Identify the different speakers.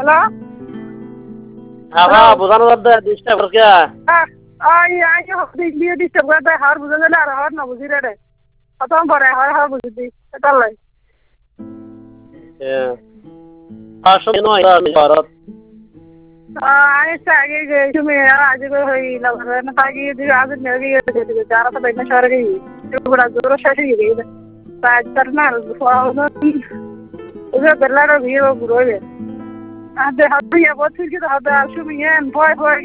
Speaker 1: hello
Speaker 2: আগা বোঝানো যাচ্ছে disturb করকে
Speaker 1: দিয়ে ডিস্টার্ব করে দেয় হার বুঝে গেলে আর হার না বুঝি রে কত পরে হার বুঝি এটার লাই
Speaker 2: আসলে নয় ভারত
Speaker 1: আগে তুমি আজ হই না তাই আজ নেগে যারা তো বেনা শহরে গই বড় জোর শেষ হয়ে গেছে কাজ কর না ওরে বেলার ভিড় গুরোবে আদে হাতে বছর কি হাতে আসুমি ভয় ভয়